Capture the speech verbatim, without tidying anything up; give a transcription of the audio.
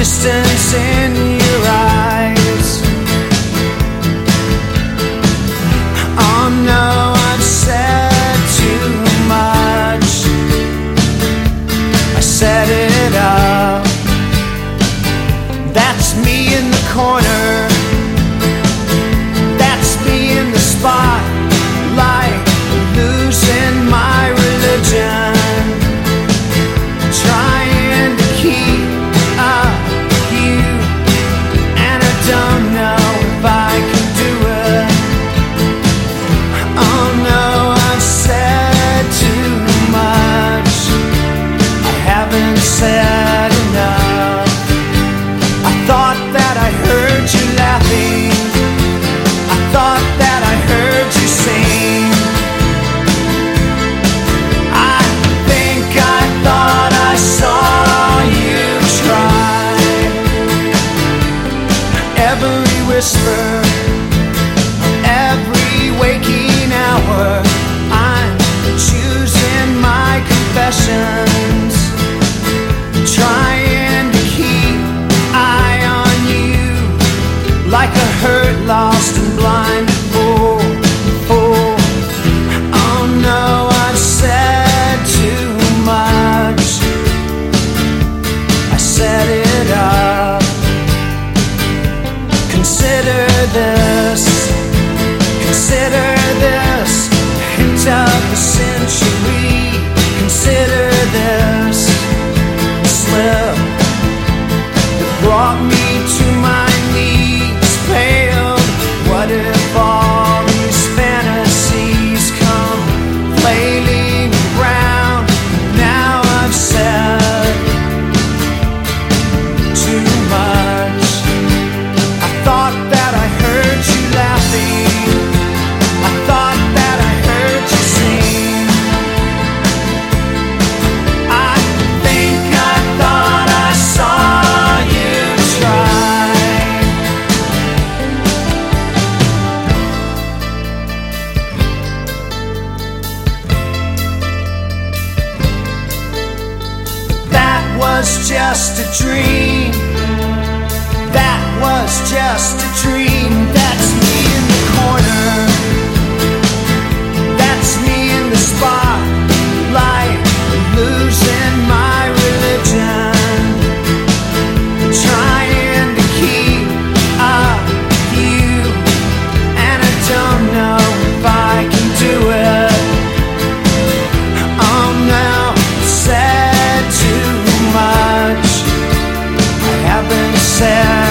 distance in your eyes. Oh no, I've said too much. I set it up. That's me in the corner. That's me in the spotlight, losing my religion, trying to keep up with you, and I don't know if I can do it. Oh no, I've said too much. I haven't said enough. I thought that I heard you laughing. I thought that I heard you sing. I think I thought I saw you try. Every whisper, every waking hour, I'm choosing my confessions, trying to keep eye on you, like a hurt, lost and blind fool. fool. Oh no, I've said too much. I set it up. Consider this, consider this, hint of the century. Consider this slip that brought me to my knees, paled. What if all these fantasies come flailing around? Now I've said too much. I thought that I heard you laughing. I thought that I heard you sing. I think I thought I saw you try. That was just a dream. That was just a dream. That's me in the corner. That's me in the spotlight, losing my religion, trying to keep up with you, and I don't know if I can do it. Oh no, said too much. I haven't said